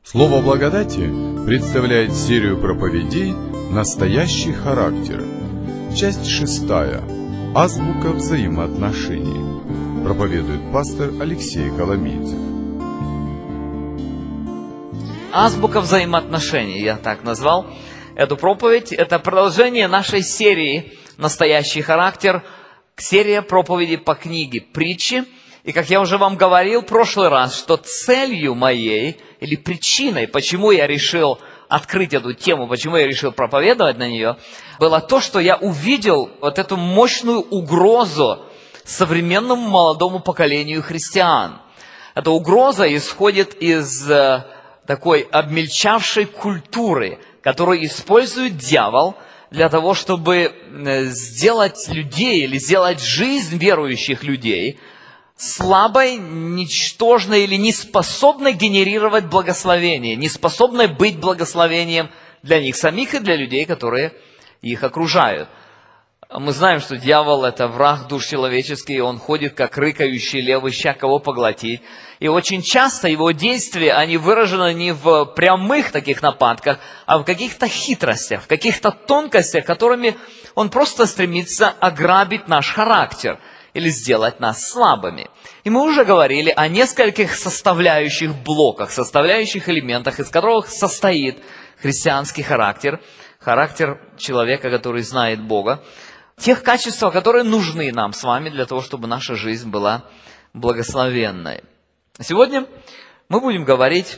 Слово благодати представляет серию проповедей «Настоящий характер». Часть 6. Азбука взаимоотношений. Проповедует пастор Алексей Коломийцев. Азбука взаимоотношений, я так назвал эту проповедь. Это продолжение нашей серии «Настоящий характер», серия проповедей по книге «Притчи». И как я уже вам говорил в прошлый раз, что целью моей, или причиной, почему я решил открыть эту тему, почему я решил проповедовать на нее, было то, что я увидел вот эту мощную угрозу современному молодому поколению христиан. Эта угроза исходит из такой обмельчавшей культуры, которую использует дьявол для того, чтобы сделать людей или сделать жизнь верующих людей слабой, ничтожной или неспособной генерировать благословение, неспособной быть благословением для них самих и для людей, которые их окружают. Мы знаем, что дьявол – это враг душ человеческих, он ходит, как рыкающий лев, ища кого поглотить. И очень часто его действия, они выражены не в прямых таких нападках, а в каких-то хитростях, в каких-то тонкостях, которыми он просто стремится ограбить наш характер или сделать нас слабыми. И мы уже говорили о нескольких составляющих блоках, составляющих элементах, из которых состоит христианский характер, характер человека, который знает Бога, тех качеств, которые нужны нам с вами для того, чтобы наша жизнь была благословенной. Сегодня мы будем говорить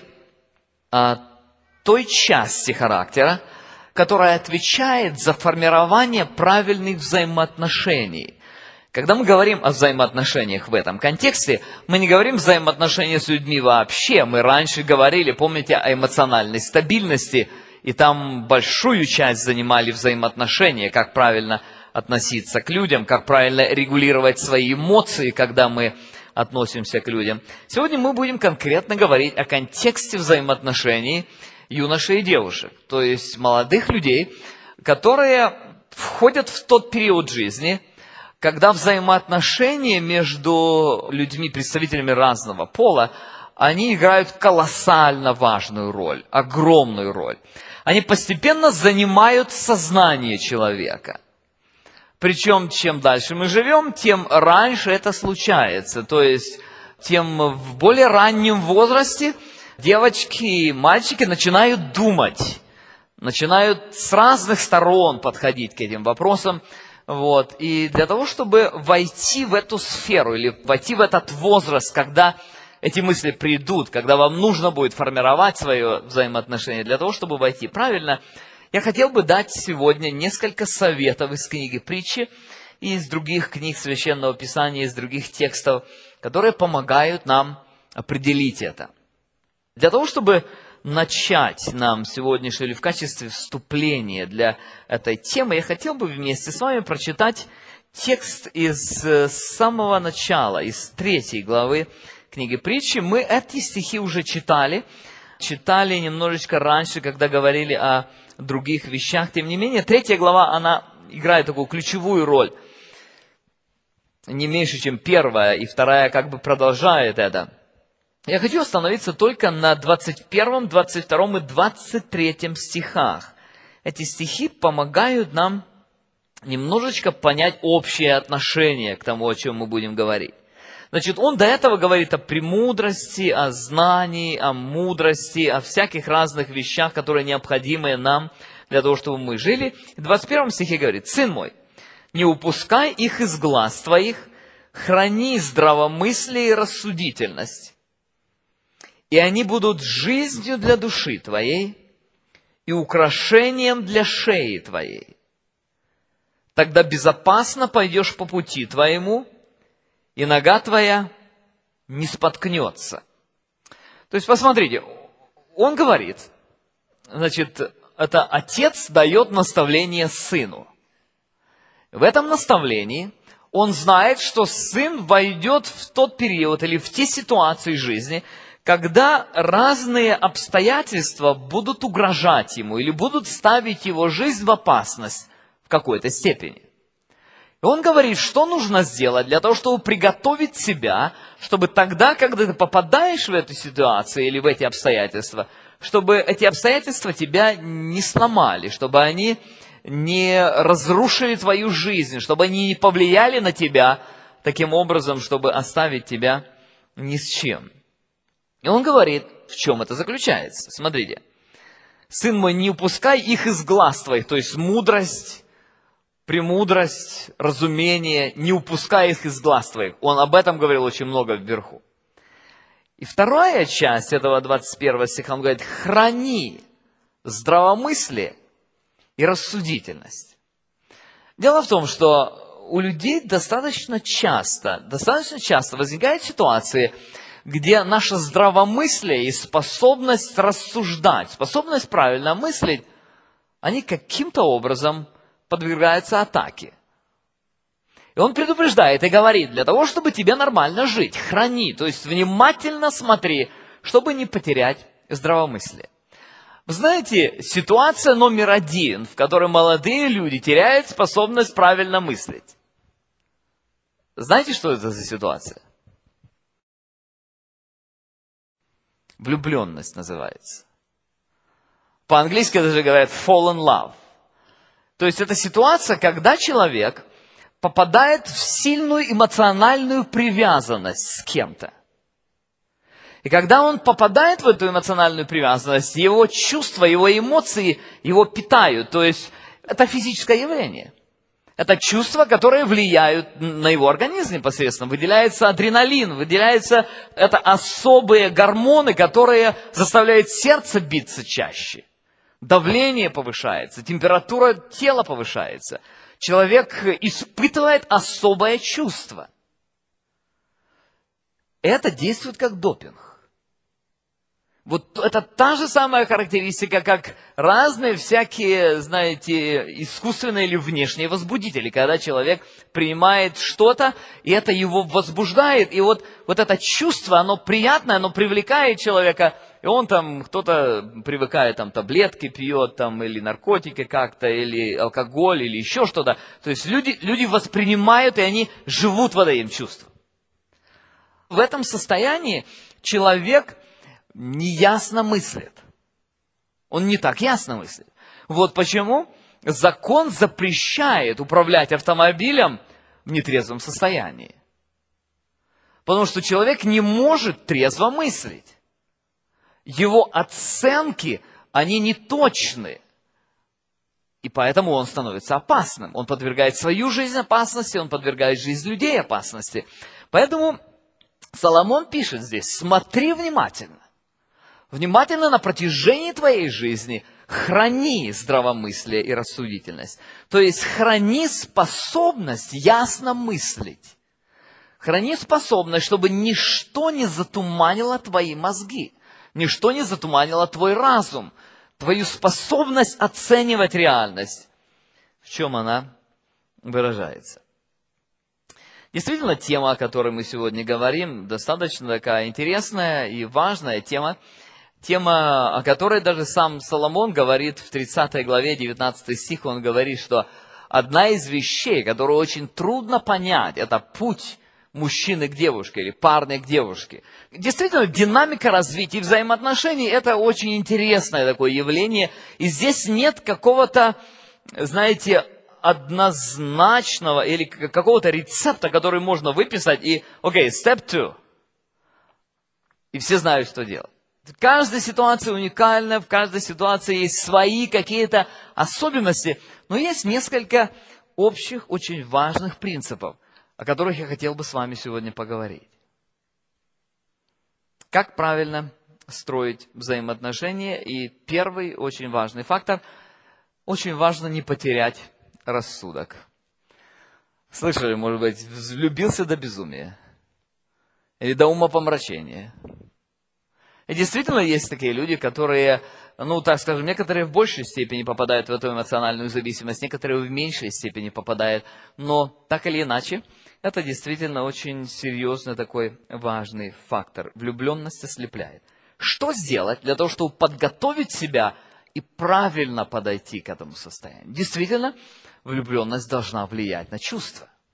о той части характера, которая отвечает за формирование правильных взаимоотношений. Когда мы говорим о взаимоотношениях в этом контексте, мы не говорим взаимоотношения с людьми вообще. Мы раньше говорили, помните, о эмоциональной стабильности, и там большую часть занимали взаимоотношения, как правильно относиться к людям, как правильно регулировать свои эмоции, когда мы относимся к людям. Сегодня мы будем конкретно говорить о контексте взаимоотношений юношей и девушек, то есть молодых людей, которые входят в тот период жизни, когда взаимоотношения между людьми, представителями разного пола, они играют колоссально важную роль, огромную роль. Они постепенно занимают сознание человека. Причем, чем дальше мы живем, тем раньше это случается. То есть, тем в более раннем возрасте девочки и мальчики начинают думать, начинают с разных сторон подходить к этим вопросам. И для того, чтобы войти в эту сферу или войти в этот возраст, когда эти мысли придут, когда вам нужно будет формировать свое взаимоотношение, для того, чтобы войти правильно, я хотел бы дать сегодня несколько советов из книги «Притчи» и из других книг Священного Писания, из других текстов, которые помогают нам определить это. Для того, чтобы начать нам сегодняшнее или в качестве вступления для этой темы, я хотел бы вместе с вами прочитать текст из самого начала, из 3 главы книги «Притчи». Мы эти стихи уже читали немножечко раньше, когда говорили о других вещах. Тем не менее, 3 глава, она играет такую ключевую роль, не меньше, чем 1 и 2 как бы продолжает это. Я хочу остановиться только на 21, 22 и 23 стихах. Эти стихи помогают нам немножечко понять общее отношение к тому, о чем мы будем говорить. Значит, он до этого говорит о премудрости, о знании, о мудрости, о всяких разных вещах, которые необходимы нам для того, чтобы мы жили. В 21 стихе говорит: «Сын мой, не упускай их из глаз твоих, храни здравомыслие и рассудительность, и они будут жизнью для души твоей и украшением для шеи твоей. Тогда безопасно пойдешь по пути твоему, и нога твоя не споткнется». То есть, посмотрите, он говорит, значит, это отец дает наставление сыну. В этом наставлении он знает, что сын войдет в тот период или в те ситуации жизни, когда разные обстоятельства будут угрожать ему или будут ставить его жизнь в опасность в какой-то степени. И И он говорит, что нужно сделать для того, чтобы приготовить себя, чтобы тогда, когда ты попадаешь в эту ситуацию или в эти обстоятельства, чтобы эти обстоятельства тебя не сломали, чтобы они не разрушили твою жизнь, чтобы они не повлияли на тебя таким образом, чтобы оставить тебя ни с чем. И он говорит, в чем это заключается. Смотрите. «Сын мой, не упускай их из глаз твоих», то есть мудрость, премудрость, разумение, не упускай их из глаз твоих. Он об этом говорил очень много вверху. И вторая часть этого 21 стиха, он говорит, храни здравомыслие и рассудительность. Дело в том, что у людей достаточно часто возникают ситуации, где наше здравомыслие и способность рассуждать, способность правильно мыслить, они каким-то образом подвергаются атаке. И он предупреждает и говорит, для того, чтобы тебе нормально жить, храни, то есть внимательно смотри, чтобы не потерять здравомыслие. Вы знаете, ситуация номер один, в которой молодые люди теряют способность правильно мыслить. Знаете, что это за ситуация? Влюбленность называется. По-английски даже говорят fall in love. То есть это ситуация, когда человек попадает в сильную эмоциональную привязанность с кем-то. И когда он попадает в эту эмоциональную привязанность, его чувства, его эмоции его питают. То есть это физическое явление. Это чувства, которые влияют на его организм непосредственно. Выделяется адреналин, выделяются это особые гормоны, которые заставляют сердце биться чаще. Давление повышается, температура тела повышается. Человек испытывает особое чувство. Это действует как допинг. Вот это та же самая характеристика, как разные всякие, знаете, искусственные или внешние возбудители. Когда человек принимает что-то, и это его возбуждает, и вот это чувство, оно приятное, оно привлекает человека, и он там, кто-то привыкает, там, таблетки пьет, там, или наркотики как-то, или алкоголь, или еще что-то. То есть люди воспринимают, и они живут в этим чувством. В этом состоянии человек неясно мыслит. Он не так ясно мыслит. Вот почему закон запрещает управлять автомобилем в нетрезвом состоянии. Потому что человек не может трезво мыслить. Его оценки, они неточны. И поэтому он становится опасным. Он подвергает свою жизнь опасности, он подвергает жизнь людей опасности. Поэтому Соломон пишет здесь, смотри внимательно. Внимательно на протяжении твоей жизни храни здравомыслие и рассудительность. То есть храни способность ясно мыслить. Храни способность, чтобы ничто не затуманило твои мозги. Ничто не затуманило твой разум. Твою способность оценивать реальность. В чем она выражается? Действительно, тема, о которой мы сегодня говорим, достаточно такая интересная и важная тема. Тема, о которой даже сам Соломон говорит в 30 главе, 19 стих, он говорит, что одна из вещей, которую очень трудно понять, это путь мужчины к девушке или парня к девушке. Действительно, динамика развития взаимоотношений – это очень интересное такое явление. И здесь нет какого-то, знаете, однозначного или какого-то рецепта, который можно выписать и, окей, step 2. И все знают, что делать. Каждая ситуация уникальна, в каждой ситуации есть свои какие-то особенности, но есть несколько общих, очень важных принципов, о которых я хотел бы с вами сегодня поговорить. Как правильно строить взаимоотношения? И первый очень важный фактор, очень важно не потерять рассудок. Слышали, может быть, влюбился до безумия или до умопомрачения. И действительно есть такие люди, которые, так скажем, некоторые в большей степени попадают в эту эмоциональную зависимость, некоторые в меньшей степени попадают. Но так или иначе, это действительно очень серьезный такой важный фактор. Влюбленность ослепляет. Что сделать для того, чтобы подготовить себя и правильно подойти к этому состоянию? Действительно, влюбленность должна влиять на чувства.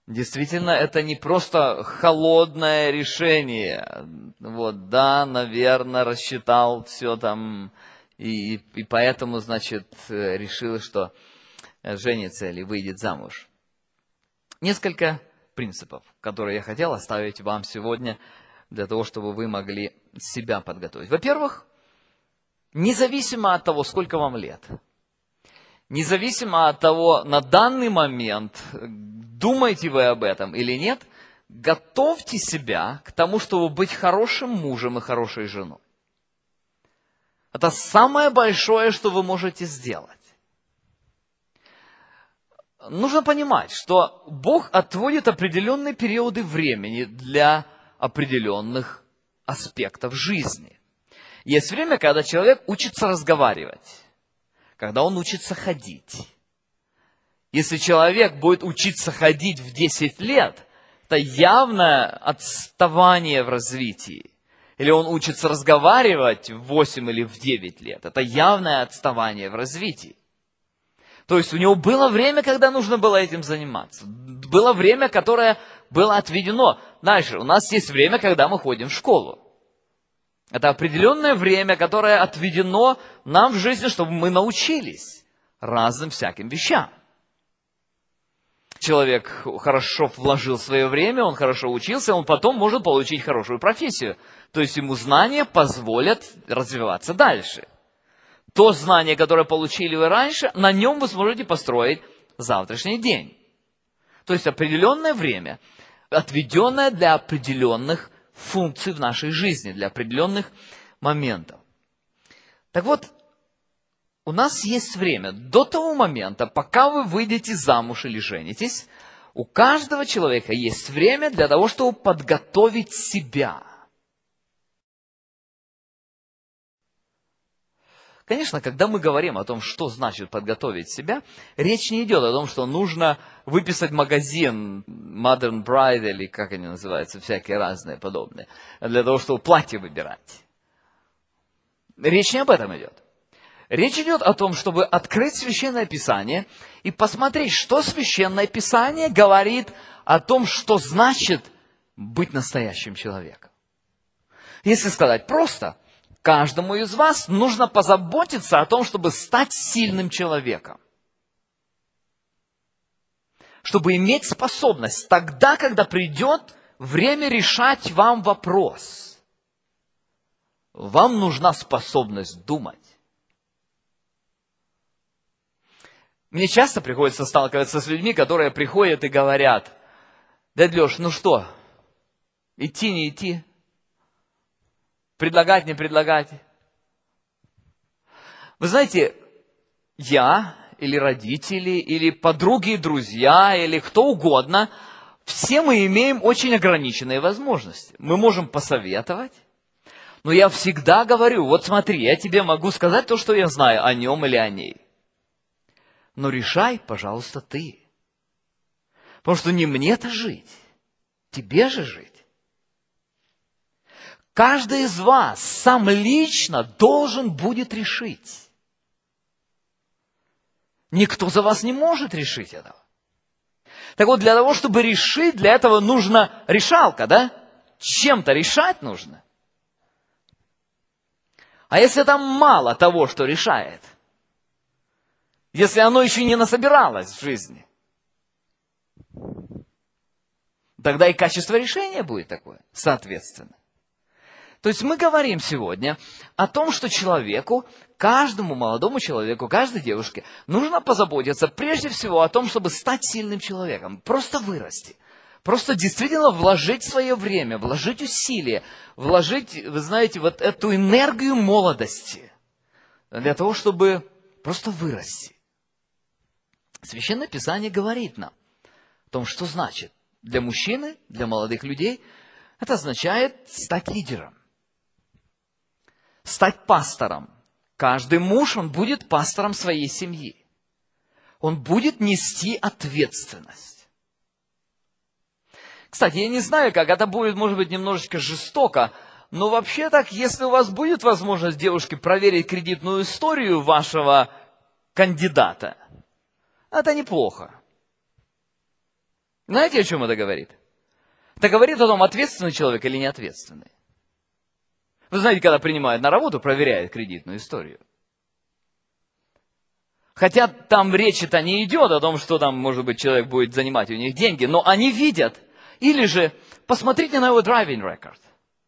Действительно, это не просто холодное решение. Вот, да, наверное, рассчитал все там, и поэтому, значит, решил, что женится или выйдет замуж. Несколько принципов, которые я хотел оставить вам сегодня, для того, чтобы вы могли себя подготовить. Во-первых, независимо от того, сколько вам лет, независимо от того, на данный момент, думаете вы об этом или нет, готовьте себя к тому, чтобы быть хорошим мужем и хорошей женой. Это самое большое, что вы можете сделать. Нужно понимать, что Бог отводит определенные периоды времени для определенных аспектов жизни. Есть время, когда человек учится разговаривать, когда он учится ходить. Если человек будет учиться ходить в 10 лет, это явное отставание в развитии. Или он учится разговаривать в 8 или в 9 лет, это явное отставание в развитии. То есть у него было время, когда нужно было этим заниматься. Было время, которое было отведено. Дальше, у нас есть время, когда мы ходим в школу. Это определенное время, которое отведено нам в жизни, чтобы мы научились разным всяким вещам. Человек хорошо вложил свое время, он хорошо учился, он потом может получить хорошую профессию. То есть ему знания позволят развиваться дальше. То знание, которое получили вы раньше, на нем вы сможете построить завтрашний день. То есть определенное время, отведенное для определенных функций в нашей жизни, для определенных моментов. Так вот, у нас есть время до того момента, пока вы выйдете замуж или женитесь, у каждого человека есть время для того, чтобы подготовить себя. Конечно, когда мы говорим о том, что значит подготовить себя, речь не идет о том, что нужно выписать магазин Modern Bride, или как они называются, всякие разные подобные, для того, чтобы платье выбирать. Речь не об этом идет. Речь идет о том, чтобы открыть Священное Писание и посмотреть, что Священное Писание говорит о том, что значит быть настоящим человеком. Если сказать просто, каждому из вас нужно позаботиться о том, чтобы стать сильным человеком. Чтобы иметь способность тогда, когда придет время решать вам вопрос. Вам нужна способность думать. Мне часто приходится сталкиваться с людьми, которые приходят и говорят: дядя Леш, ну что, идти, не идти? Предлагать, не предлагать? Вы знаете, я или родители, или подруги, друзья, или кто угодно, все мы имеем очень ограниченные возможности. Мы можем посоветовать, но я всегда говорю: вот смотри, я тебе могу сказать то, что я знаю о нем или о ней. Но решай, пожалуйста, ты. Потому что не мне-то жить, тебе же жить. Каждый из вас сам лично должен будет решить. Никто за вас не может решить этого. Так вот, для того, чтобы решить, для этого нужна решалка, да? Чем-то решать нужно. А если там мало того, что решает, если оно еще не насобиралось в жизни, тогда и качество решения будет такое, соответственно. То есть мы говорим сегодня о том, что человеку, каждому молодому человеку, каждой девушке нужно позаботиться прежде всего о том, чтобы стать сильным человеком, просто вырасти, просто действительно вложить свое время, вложить усилия, вложить, вы знаете, вот эту энергию молодости для того, чтобы просто вырасти. Священное Писание говорит нам о том, что значит для мужчины, для молодых людей, это означает стать лидером, стать пастором. Каждый муж, он будет пастором своей семьи. Он будет нести ответственность. Кстати, я не знаю, как это будет, может быть, немножечко жестоко, но вообще так, если у вас будет возможность, девушки, проверить кредитную историю вашего кандидата, это неплохо. Знаете, о чем это говорит? Это говорит о том, ответственный человек или неответственный. Вы знаете, когда принимают на работу, проверяют кредитную историю. Хотя там речи-то не идет о том, что там, может быть, человек будет занимать у них деньги, но они видят. Или же, посмотрите на его driving record.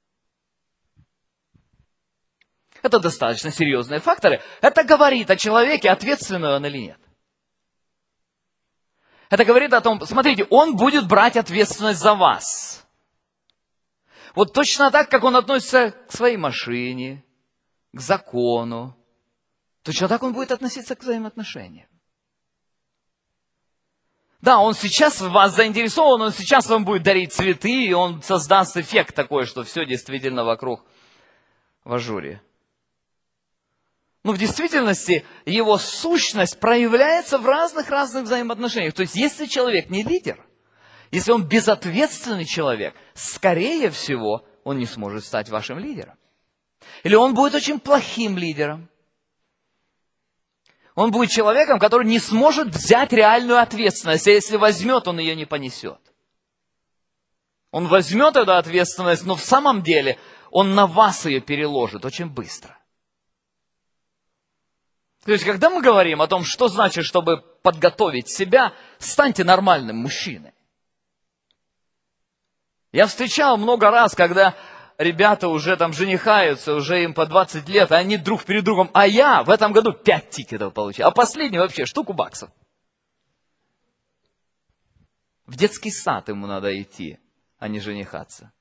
Это достаточно серьезные факторы. Это говорит о человеке, ответственный он или нет. Это говорит о том, смотрите, он будет брать ответственность за вас. Вот точно так, как он относится к своей машине, к закону. Точно так он будет относиться к взаимоотношениям. Да, он сейчас в вас заинтересован, он сейчас вам будет дарить цветы, и он создаст эффект такой, что все действительно вокруг в ажуре. Но в действительности его сущность проявляется в разных взаимоотношениях. То есть, если человек не лидер, если он безответственный человек, скорее всего, он не сможет стать вашим лидером. Или он будет очень плохим лидером. Он будет человеком, который не сможет взять реальную ответственность, а если возьмет, он ее не понесет. Он возьмет эту ответственность, но в самом деле он на вас ее переложит очень быстро. То есть, когда мы говорим о том, что значит, чтобы подготовить себя, станьте нормальным мужчиной. Я встречал много раз, когда ребята уже там женихаются, уже им по 20 лет, а они друг перед другом, а я в этом году 5 тикетов получил, а последний вообще штуку баксов. В детский сад ему надо идти, а не женихаться.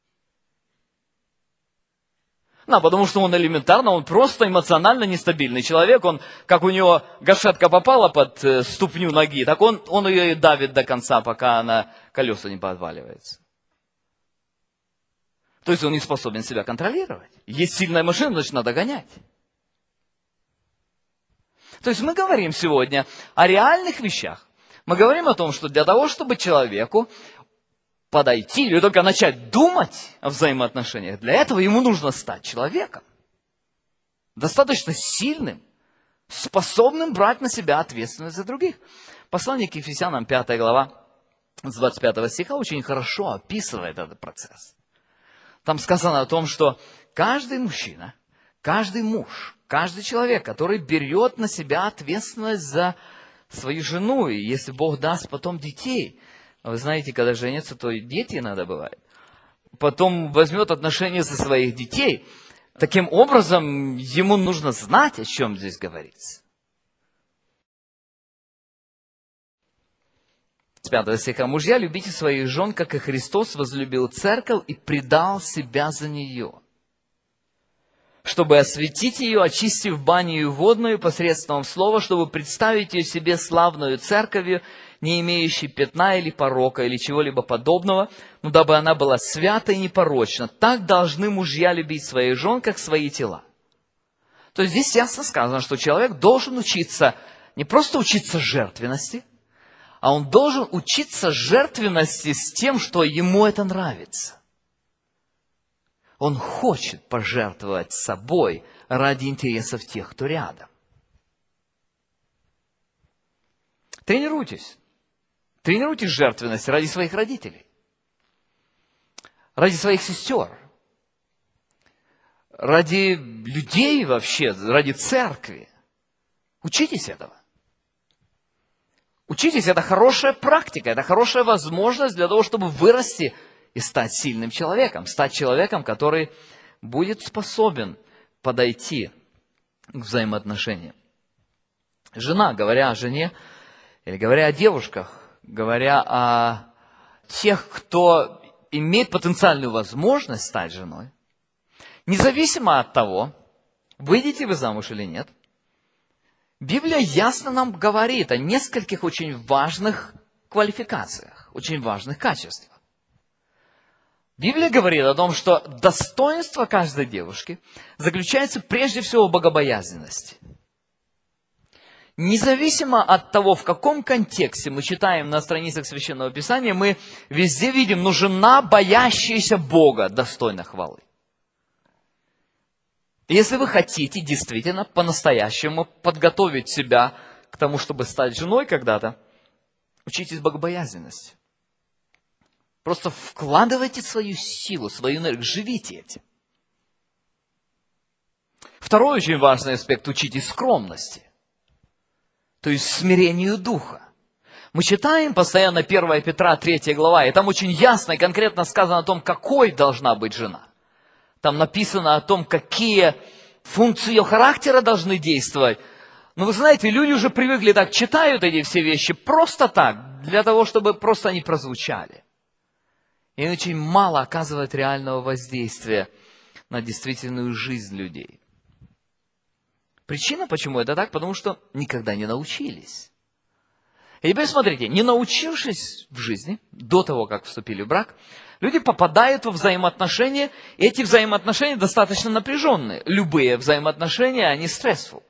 Да, потому что он элементарно, он просто эмоционально нестабильный человек. Он, как у него гашетка попала под ступню ноги, так он ее и давит до конца, пока она колеса не подваливается. То есть он не способен себя контролировать. Есть сильная машина, значит, надо гонять. То есть мы говорим сегодня о реальных вещах. Мы говорим о том, что для того, чтобы человеку подойти или только начать думать о взаимоотношениях, для этого ему нужно стать человеком. Достаточно сильным, способным брать на себя ответственность за других. Послание к Ефесянам, 5 глава, с 25 стиха, очень хорошо описывает этот процесс. Там сказано о том, что каждый мужчина, каждый муж, каждый человек, который берет на себя ответственность за свою жену, и если Бог даст потом детей, вы знаете, когда женятся, то и дети иногда бывает, потом возьмет отношения за своих детей, таким образом ему нужно знать, о чем здесь говорится. С 5 стиха. «Мужья, любите своих жен, как и Христос возлюбил церковь и предал себя за нее, чтобы осветить ее, очистив баню водную посредством слова, чтобы представить ее себе славную церковью, не имеющей пятна или порока, или чего-либо подобного, но дабы она была свята и непорочна. Так должны мужья любить своих жен, как свои тела». То есть здесь ясно сказано, что человек должен учиться, не просто учиться жертвенности, а он должен учиться жертвенности с тем, что ему это нравится. Он хочет пожертвовать собой ради интересов тех, кто рядом. Тренируйтесь. Тренируйтесь жертвенности ради своих родителей, ради своих сестер, ради людей вообще, ради церкви. Учитесь этого. Учитесь, это хорошая практика, это хорошая возможность для того, чтобы вырасти и стать сильным человеком, стать человеком, который будет способен подойти к взаимоотношениям. Жена, говоря о жене, или говоря о девушках, говоря о тех, кто имеет потенциальную возможность стать женой, независимо от того, выйдете вы замуж или нет, Библия ясно нам говорит о нескольких очень важных квалификациях, очень важных качествах. Библия говорит о том, что достоинство каждой девушки заключается прежде всего в богобоязненности. Независимо от того, в каком контексте мы читаем на страницах Священного Писания, мы везде видим, но жена, боящаяся Бога, достойна хвалы. Если вы хотите действительно по-настоящему подготовить себя к тому, чтобы стать женой когда-то, учитесь богобоязненности. Просто вкладывайте свою силу, свою энергию, живите этим. Второй очень важный аспект – учитесь скромности, то есть смирению духа. Мы читаем постоянно 1 Петра, 3 глава, и там очень ясно и конкретно сказано о том, какой должна быть жена. Там написано о том, какие функции ее характера должны действовать. Но вы знаете, люди уже привыкли так, читают эти все вещи просто так, для того, чтобы просто они прозвучали. И очень мало оказывает реального воздействия на действительную жизнь людей. Причина, почему это так, потому что никогда не научились. И теперь смотрите, не научившись в жизни, до того, как вступили в брак, люди попадают во взаимоотношения, и эти взаимоотношения достаточно напряженные. Любые взаимоотношения, они стрессфул.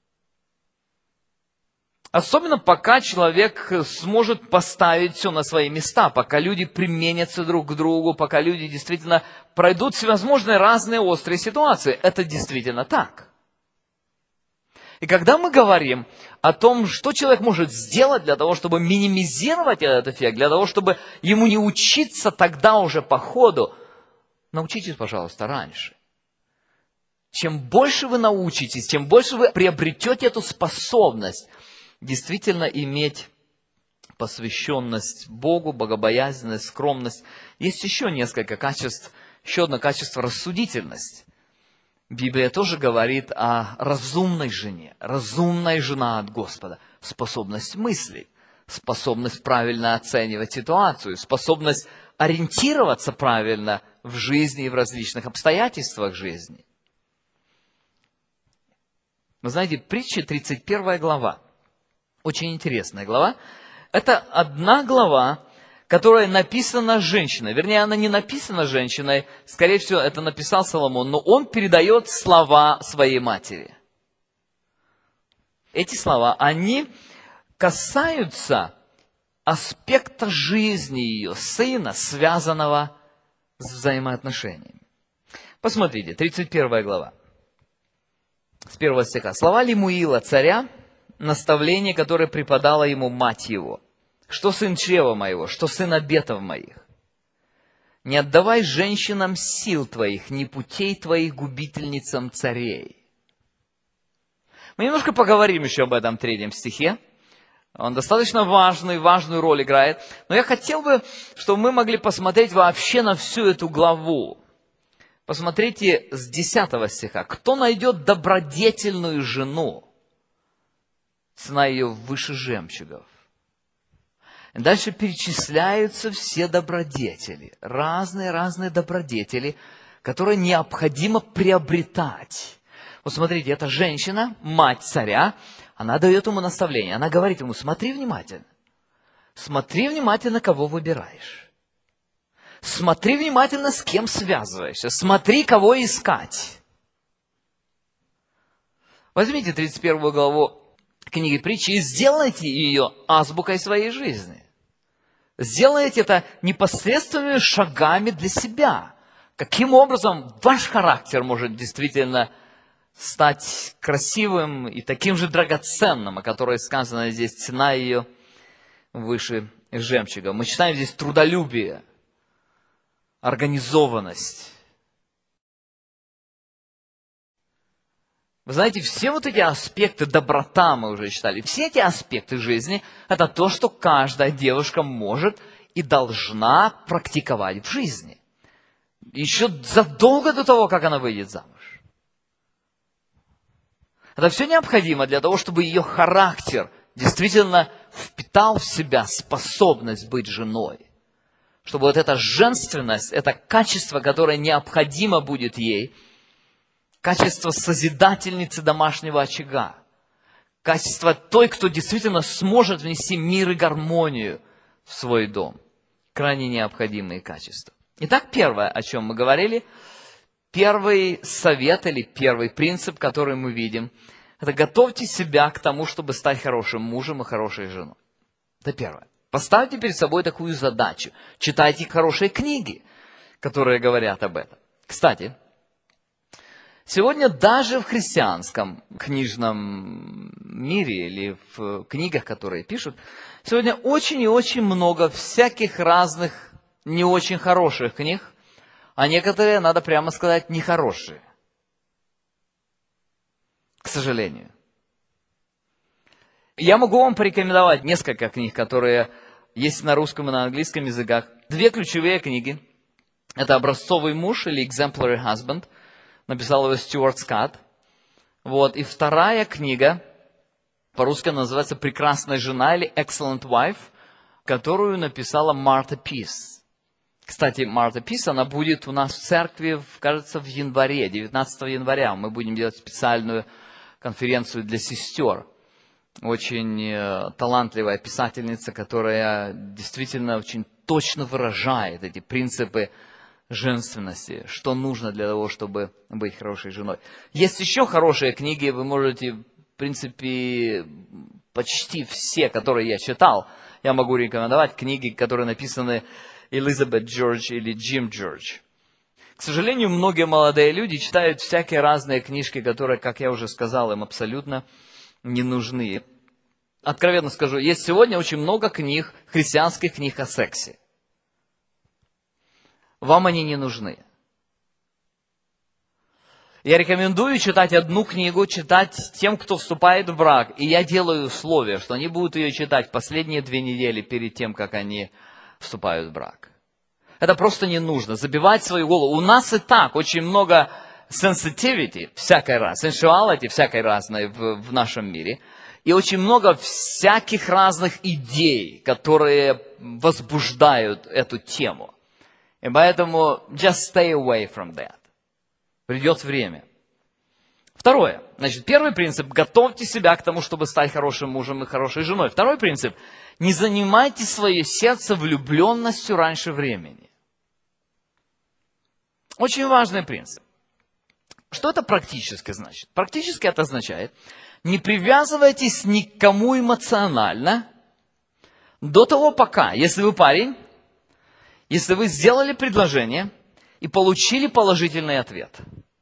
Особенно пока человек сможет поставить все на свои места, пока люди применятся друг к другу, пока люди действительно пройдут всевозможные разные острые ситуации. Это действительно так. И когда мы говорим о том, что человек может сделать для того, чтобы минимизировать этот эффект, для того, чтобы ему не учиться тогда уже по ходу, научитесь, пожалуйста, раньше. Чем больше вы научитесь, чем больше вы приобретете эту способность действительно иметь посвященность Богу, богобоязненность, скромность. Есть еще несколько качеств, еще одно качество – рассудительность. Библия тоже говорит о разумной жене. Разумная жена от Господа. Способность мыслить, способность правильно оценивать ситуацию, способность ориентироваться правильно в жизни и в различных обстоятельствах жизни. Вы знаете, притча 31 глава. Очень интересная глава. Это одна глава, которая написана женщиной. Вернее, она не написана женщиной, скорее всего, это написал Соломон, но он передает слова своей матери. Эти слова, они касаются аспекта жизни ее сына, связанного с взаимоотношениями. Посмотрите, 31 глава, с 1 стиха. «Слова Лемуила, царя, наставление, которое преподала ему мать его. Что сын чрева моего, что сын обетов моих. Не отдавай женщинам сил твоих, ни путей твоих губительницам царей». Мы немножко поговорим еще об этом 3 стихе. Он достаточно важную роль играет. Но я хотел бы, чтобы мы могли посмотреть вообще на всю эту главу. Посмотрите с 10 стиха. «Кто найдет добродетельную жену? Цена ее выше жемчугов». Дальше перечисляются все добродетели, разные добродетели, которые необходимо приобретать. Вот смотрите, эта женщина, мать царя, она дает ему наставление, она говорит ему: смотри внимательно, кого выбираешь. Смотри внимательно, с кем связываешься, смотри, кого искать. Возьмите 31 главу книги Притчи и сделайте ее азбукой своей жизни. Сделайте это непосредственными шагами для себя. Каким образом ваш характер может действительно стать красивым и таким же драгоценным, о которой сказано здесь, цена ее выше жемчуга. Мы читаем здесь трудолюбие, организованность. Вы знаете, все вот эти аспекты, доброта мы уже читали, все эти аспекты жизни, это то, что каждая девушка может и должна практиковать в жизни. Еще задолго до того, как она выйдет замуж. Это все необходимо для того, чтобы ее характер действительно впитал в себя способность быть женой. Чтобы вот эта женственность, это качество, которое необходимо будет ей, качество созидательницы домашнего очага, качество той, кто действительно сможет внести мир и гармонию в свой дом. Крайне необходимые качества. Итак, первое, о чем мы говорили, первый совет или первый принцип, который мы видим, это готовьте себя к тому, чтобы стать хорошим мужем и хорошей женой. Это первое. Поставьте перед собой такую задачу. Читайте хорошие книги, которые говорят об этом. Кстати, сегодня даже в христианском книжном мире или в книгах, которые пишут, сегодня очень и очень много всяких разных не очень хороших книг, а некоторые, надо прямо сказать, нехорошие. К сожалению. Я могу вам порекомендовать несколько книг, которые есть на русском и на английском языках. Две ключевые книги. Это «Образцовый муж» или «Exemplary Husband». Написал его Стюарт Скотт. Вот. И вторая книга, по-русски называется «Прекрасная жена» или «Excellent Wife», которую написала Марта Пис. Кстати, Марта Пис, она будет у нас в церкви, кажется, в январе, 19 января. Мы будем делать специальную конференцию для сестер. Очень талантливая писательница, которая действительно очень точно выражает эти принципы женственности, что нужно для того, чтобы быть хорошей женой. Есть еще хорошие книги, вы можете, в принципе, почти все, которые я читал, я могу рекомендовать книги, которые написаны Элизабет Джордж или Джим Джордж. К сожалению, многие молодые люди читают всякие разные книжки, которые, как я уже сказал, им абсолютно не нужны. Откровенно скажу, есть сегодня очень много книг, христианских книг о сексе. Вам они не нужны. Я рекомендую читать одну книгу, читать тем, кто вступает в брак. И я делаю условие, что они будут ее читать последние 2 недели перед тем, как они вступают в брак. Это просто не нужно. Забивать свою голову. У нас и так очень много sensitivity, всякой разной, sensuality всякой разной в нашем мире. И очень много всяких разных идей, которые возбуждают эту тему. И поэтому just stay away from that. Придет время. Второе. Значит, первый принцип. Готовьте себя к тому, чтобы стать хорошим мужем и хорошей женой. Второй принцип. Не занимайте свое сердце влюбленностью раньше времени. Очень важный принцип. Что это практически значит? Практически это означает, не привязывайтесь ни к кому эмоционально до того пока, если вы парень, если вы сделали предложение и получили положительный ответ.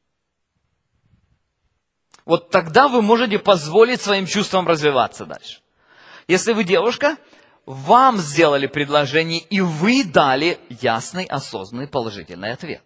Вот тогда вы можете позволить своим чувствам развиваться дальше. Если вы девушка, вам сделали предложение, и вы дали ясный, осознанный, положительный ответ.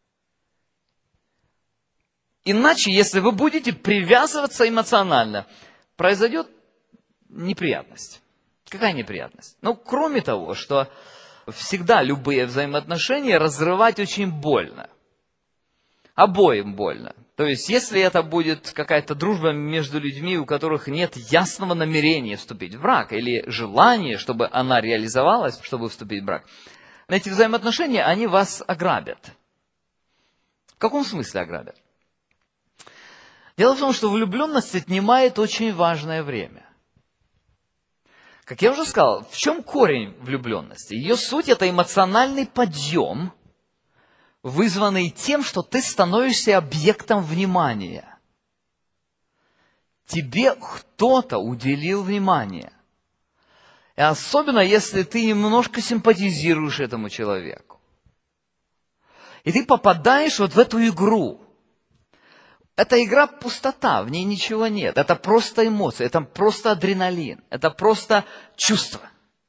Иначе, если вы будете привязываться эмоционально, произойдет неприятность. Какая неприятность? Ну, кроме того, что всегда любые взаимоотношения разрывать очень больно. Обоим больно. То есть, если это будет какая-то дружба между людьми, у которых нет ясного намерения вступить в брак, или желания, чтобы она реализовалась, чтобы вступить в брак, эти взаимоотношения, они вас ограбят. В каком смысле ограбят? Дело в том, что влюбленность отнимает очень важное время. Как я уже сказал, в чем корень влюбленности? Ее суть – это эмоциональный подъем, вызванный тем, что ты становишься объектом внимания. Тебе кто-то уделил внимание. И особенно, если ты немножко симпатизируешь этому человеку. И ты попадаешь вот в эту игру. Эта игра пустота, в ней ничего нет. Это просто эмоции, это просто адреналин, это просто чувство.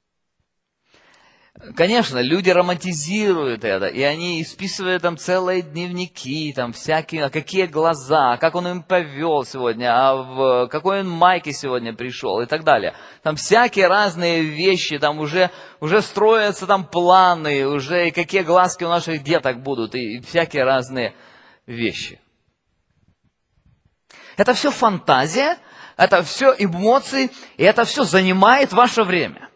Конечно, люди романтизируют это, и они исписывают там целые дневники, там всякие, а какие глаза, как он им повел сегодня, а в какой он майке сегодня пришел и так далее. Там всякие разные вещи, там уже строятся там планы, уже и какие глазки у наших деток будут, и всякие разные вещи. Это все фантазия, это все эмоции, и это все занимает ваше время.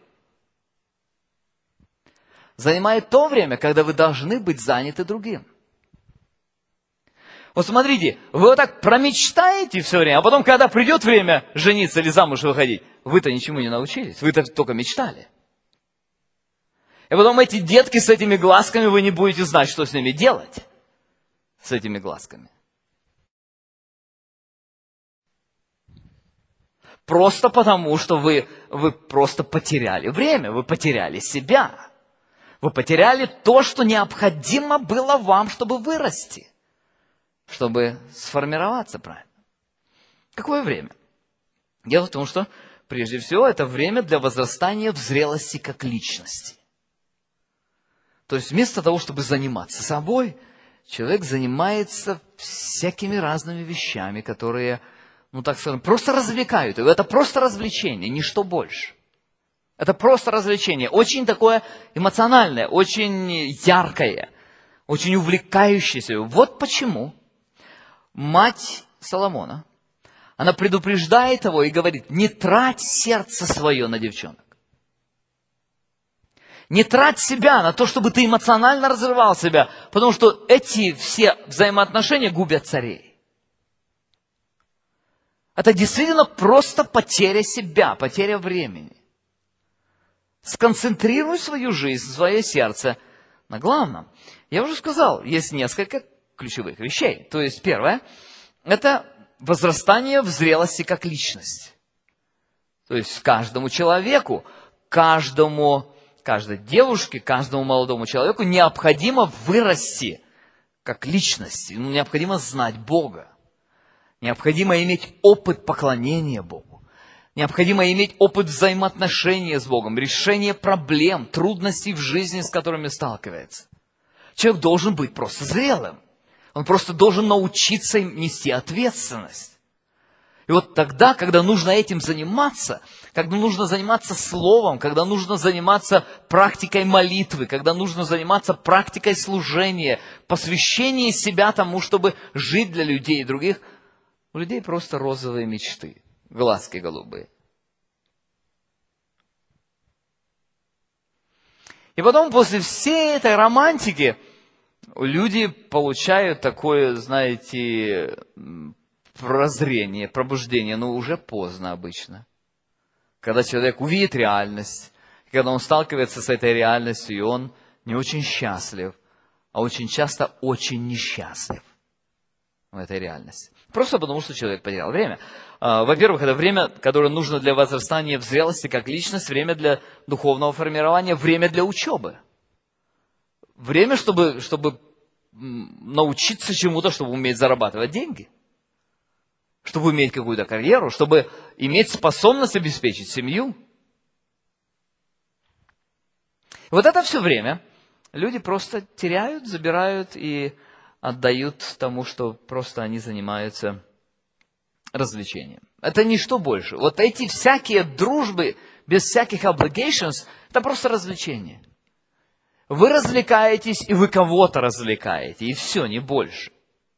Занимает то время, когда вы должны быть заняты другим. Вот смотрите, вы вот так промечтаете все время, а потом, когда придет время жениться или замуж выходить, вы-то ничему не научились, вы-то только мечтали. И потом эти детки с этими глазками, вы не будете знать, что с ними делать, с этими глазками. Просто потому, что вы просто потеряли время, вы потеряли себя. Вы потеряли то, что необходимо было вам, чтобы вырасти, чтобы сформироваться правильно. Какое время? Дело в том, что прежде всего это время для возрастания в зрелости как личности. То есть вместо того, чтобы заниматься собой, человек занимается всякими разными вещами, которые, ну так скажем, просто развлекают его. Это просто развлечение, ничто больше. Это просто развлечение, очень такое эмоциональное, очень яркое, очень увлекающееся. Вот почему мать Соломона, она предупреждает его и говорит: не трать сердце свое на девчонок. Не трать себя на то, чтобы ты эмоционально разрывал себя, потому что эти все взаимоотношения губят царей. Это действительно просто потеря себя, потеря времени. Сконцентрируй свою жизнь, свое сердце на главном. Я уже сказал, есть несколько ключевых вещей. То есть первое – это возрастание в зрелости как личность. То есть каждому человеку, каждой девушке, каждому молодому человеку необходимо вырасти как личность. Ему необходимо знать Бога. Необходимо иметь опыт поклонения Богу. Необходимо иметь опыт взаимоотношения с Богом, решения проблем, трудностей в жизни, с которыми сталкивается. Человек должен быть просто зрелым. Он просто должен научиться нести ответственность. И вот тогда, когда нужно этим заниматься, когда нужно заниматься словом, когда нужно заниматься практикой молитвы, когда нужно заниматься практикой служения, посвящение себя тому, чтобы жить для людей и других, у людей просто розовые мечты, глазки голубые. И потом, после всей этой романтики, люди получают такое, знаете, прозрение, пробуждение, но уже поздно обычно. Когда человек увидит реальность, когда он сталкивается с этой реальностью, и он не очень счастлив, а очень часто очень несчастлив в этой реальности. Просто потому, что человек потерял время. Во-первых, это время, которое нужно для возрастания в зрелости как личность, время для духовного формирования, время для учебы. Время, чтобы научиться чему-то, чтобы уметь зарабатывать деньги. Чтобы иметь какую-то карьеру, чтобы иметь способность обеспечить семью. Вот это все время люди просто теряют, забирают и отдают тому, что просто они занимаются развлечением. Это ничто больше. Вот эти всякие дружбы без всяких obligations, это просто развлечение. Вы развлекаетесь, и вы кого-то развлекаете, и все, не больше.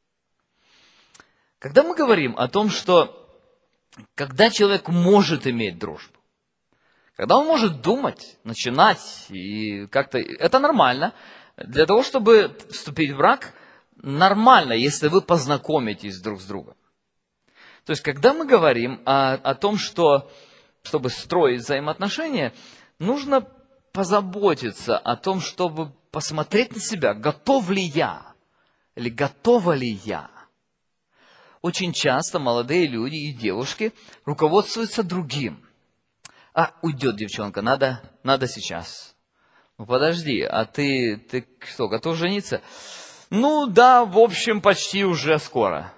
Когда мы говорим о том, что когда человек может иметь дружбу, когда он может думать, начинать, и как-то это нормально. Для того, чтобы вступить в брак, нормально, если вы познакомитесь друг с другом. То есть, когда мы говорим о том, что, чтобы строить взаимоотношения, нужно позаботиться о том, чтобы посмотреть на себя, готов ли я, или готова ли я. Очень часто молодые люди и девушки руководствуются другим. Уйдет девчонка, надо сейчас. Ну, подожди, а ты что, готов жениться? Ну, да, в общем, почти уже скоро.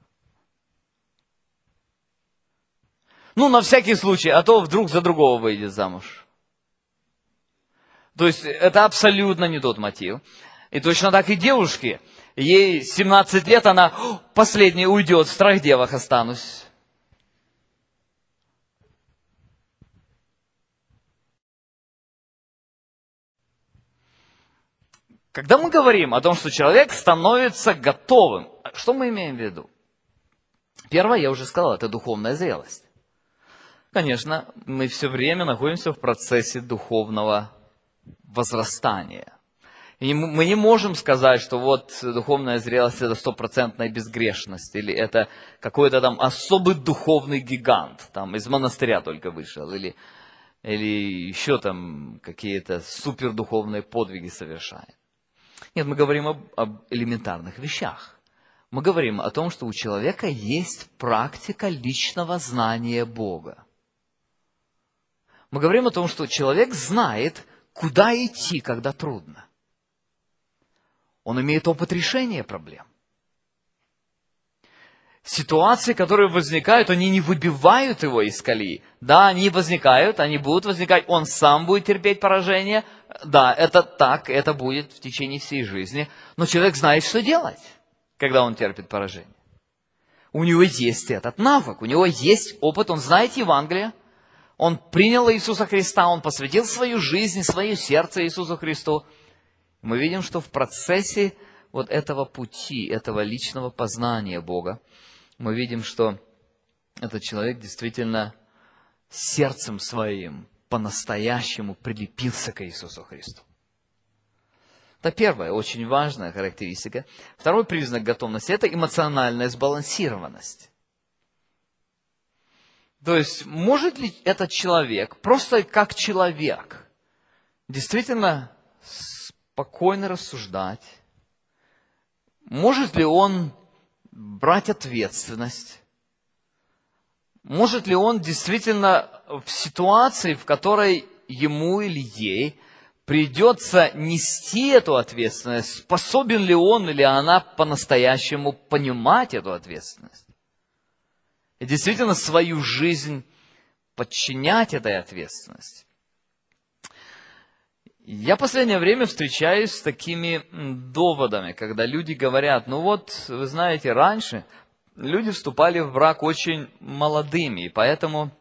Ну, на всякий случай, а то вдруг за другого выйдет замуж. То есть, это абсолютно не тот мотив. И точно так и девушки. Ей 17 лет, она последняя уйдет, в страх девах останусь. Когда мы говорим о том, что человек становится готовым, что мы имеем в виду? Первое, я уже сказал, это духовная зрелость. Конечно, мы все время находимся в процессе духовного возрастания. И мы не можем сказать, что вот духовная зрелость – это стопроцентная безгрешность, или это какой-то там особый духовный гигант, там из монастыря только вышел, или еще там какие-то супердуховные подвиги совершает. Нет, мы говорим об элементарных вещах. Мы говорим о том, что у человека есть практика личного знания Бога. Мы говорим о том, что человек знает, куда идти, когда трудно. Он имеет опыт решения проблем. Ситуации, которые возникают, они не выбивают его из колеи. Да, они возникают, они будут возникать, он сам будет терпеть поражение, Да, это так, это будет в течение всей жизни. Но человек знает, что делать, когда он терпит поражение. У него есть этот навык, у него есть опыт, он знает Евангелие. Он принял Иисуса Христа, он посвятил свою жизнь, свое сердце Иисусу Христу. Мы видим, что в процессе вот этого пути, этого личного познания Бога, мы видим, что этот человек действительно сердцем своим по-настоящему прилепился к Иисусу Христу. Это первая, очень важная характеристика. Второй признак готовности – это эмоциональная сбалансированность. То есть, может ли этот человек, просто как человек, действительно спокойно рассуждать? Может ли он брать ответственность? Может ли он действительно в ситуации, в которой ему или ей придется нести эту ответственность, способен ли он или она по-настоящему понимать эту ответственность? И действительно свою жизнь подчинять этой ответственности. Я в последнее время встречаюсь с такими доводами, когда люди говорят, ну вот, вы знаете, раньше люди вступали в брак очень молодыми, и поэтому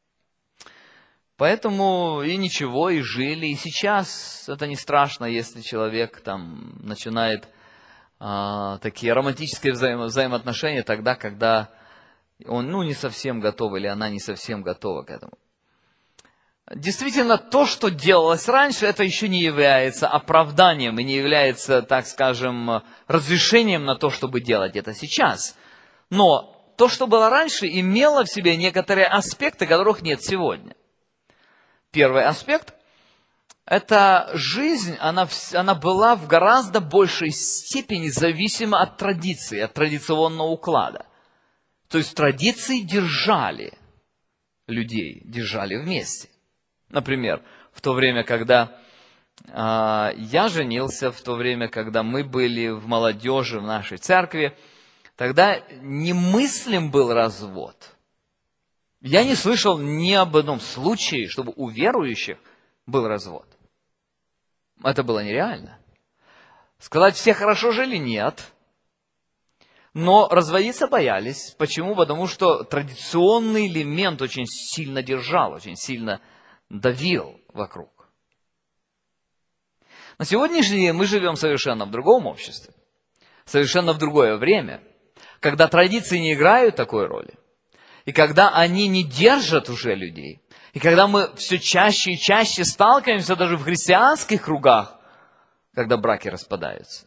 и ничего, и жили. И сейчас это не страшно, если человек там начинает такие романтические взаимоотношения тогда, когда он не совсем готов или она не совсем готова к этому. Действительно, то, что делалось раньше, это еще не является оправданием и не является, так скажем, разрешением на то, чтобы делать это сейчас. Но то, что было раньше, имело в себе некоторые аспекты, которых нет сегодня. Первый аспект – это жизнь, она была в гораздо большей степени зависима от традиции, от традиционного уклада. То есть традиции держали людей, держали вместе. Например, в то время, когда я женился, в то время, когда мы были в молодежи в нашей церкви, тогда немыслим был развод. Я не слышал ни об одном случае, чтобы у верующих был развод. Это было нереально. Сказать, все хорошо жили, нет. Но разводиться боялись. Почему? Потому что традиционный элемент очень сильно держал, очень сильно давил вокруг. На сегодняшний день мы живем совершенно в другом обществе, совершенно в другое время, когда традиции не играют такой роли, и когда они не держат уже людей, и когда мы все чаще и чаще сталкиваемся даже в христианских кругах, когда браки распадаются.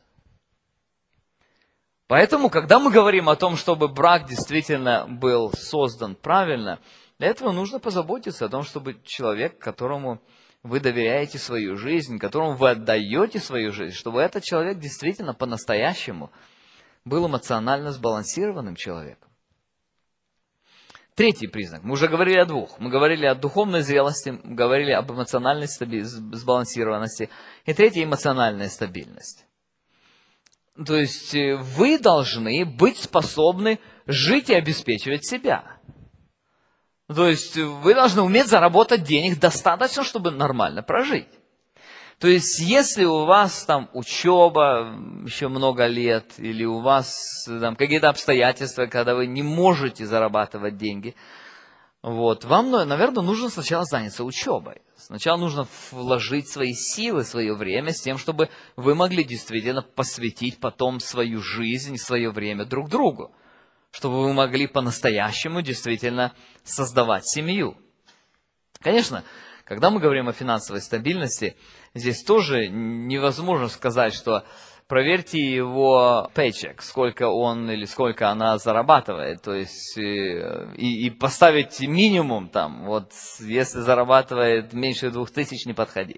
Поэтому, когда мы говорим о том, чтобы брак действительно был создан правильно, для этого нужно позаботиться о том, чтобы человек, которому вы доверяете свою жизнь, которому вы отдаете свою жизнь, чтобы этот человек действительно по-настоящему был эмоционально сбалансированным человеком. Третий признак. Мы уже говорили о двух. Мы говорили о духовной зрелости, мы говорили об эмоциональной сбалансированности. И третья – эмоциональная стабильность. То есть вы должны быть способны жить и обеспечивать себя. То есть вы должны уметь заработать денег достаточно, чтобы нормально прожить. То есть если у вас там учеба еще много лет, или у вас там какие-то обстоятельства, когда вы не можете зарабатывать деньги, вам, наверное, нужно сначала заняться учебой. Сначала нужно вложить свои силы, свое время с тем, чтобы вы могли действительно посвятить потом свою жизнь, свое время друг другу. Чтобы вы могли по-настоящему действительно создавать семью. Конечно, когда мы говорим о финансовой стабильности, здесь тоже невозможно сказать, что проверьте его paycheck, сколько он или сколько она зарабатывает. То есть и поставить минимум там, если зарабатывает меньше 2000, не подходи.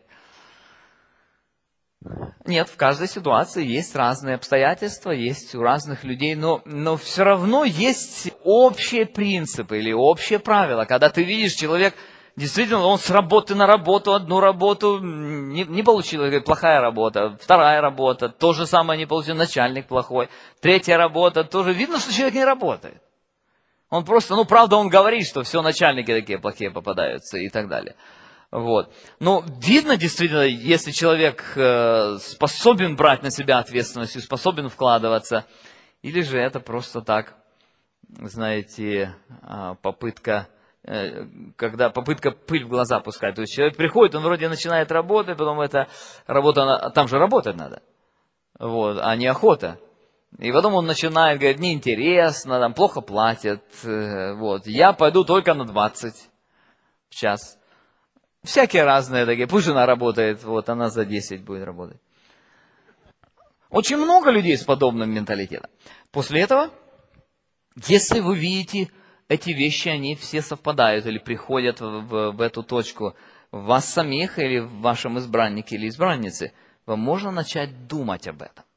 Нет, в каждой ситуации есть разные обстоятельства, есть у разных людей, но все равно есть общие принципы или общие правила. Когда ты видишь, человек действительно, он с работы на работу, одну работу не получил, говорит, плохая работа, вторая работа, то же самое не получил, начальник плохой, третья работа, тоже видно, что человек не работает. Он просто, правда, он говорит, что все начальники такие плохие попадаются и так далее. Вот. Но видно действительно, если человек способен брать на себя ответственность и способен вкладываться, или же это просто так, знаете, попытка пыль в глаза пускать. То есть человек приходит, он вроде начинает работать, потом эта работа, там же работать надо, вот, а не охота. И потом он начинает говорить, неинтересно, там плохо платят, вот, я пойду только на 20 в час. Всякие разные такие, пусть жена работает, вот, она за 10 будет работать. Очень много людей с подобным менталитетом. После этого, если вы видите, эти вещи, они все совпадают или приходят в эту точку в вас самих или в вашем избраннике или избраннице, вам можно начать думать об этом.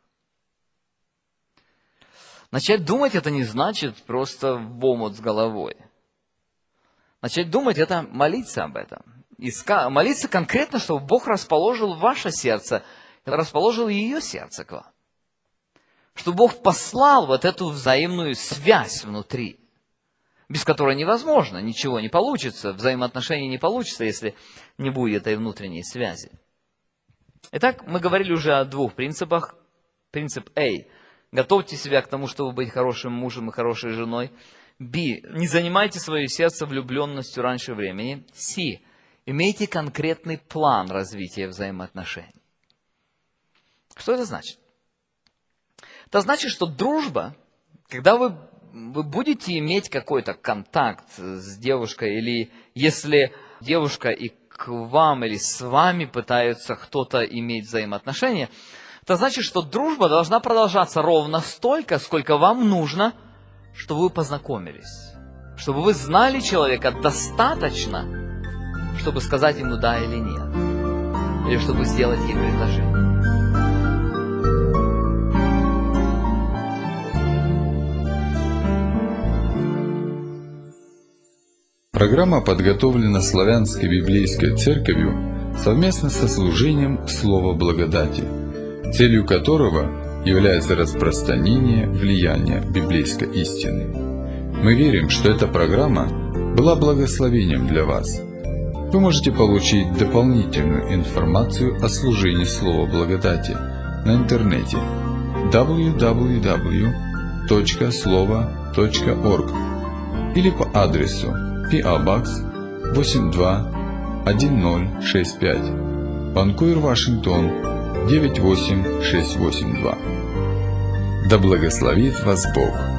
Начать думать это не значит просто в омут с головой. Начать думать это молиться об этом. Молиться конкретно, чтобы Бог расположил ваше сердце, расположил ее сердце к вам. Чтобы Бог послал вот эту взаимную связь внутри, без которой невозможно, ничего не получится, взаимоотношений не получится, если не будет этой внутренней связи. Итак, мы говорили уже о двух принципах. Принцип A. Готовьте себя к тому, чтобы быть хорошим мужем и хорошей женой. B. Не занимайте свое сердце влюбленностью раньше времени. C. Имейте конкретный план развития взаимоотношений. Что это значит? Это значит, что дружба, когда вы будете иметь какой-то контакт с девушкой, или если девушка и к вам или с вами пытаются кто-то иметь взаимоотношения, это значит, что дружба должна продолжаться ровно столько, сколько вам нужно, чтобы вы познакомились, чтобы вы знали человека достаточно, чтобы сказать ему да или нет, или чтобы сделать ей предложение. Программа подготовлена Славянской библейской церковью совместно со служением Слова Благодати, целью которого является распространение влияния библейской истины. Мы верим, что эта программа была благословением для вас. Вы можете получить дополнительную информацию о служении Слова Благодати на интернете www.slovo.org или по адресу P.A. Box 821065, Ванкувер, Вашингтон 98682. Да благословит вас Бог!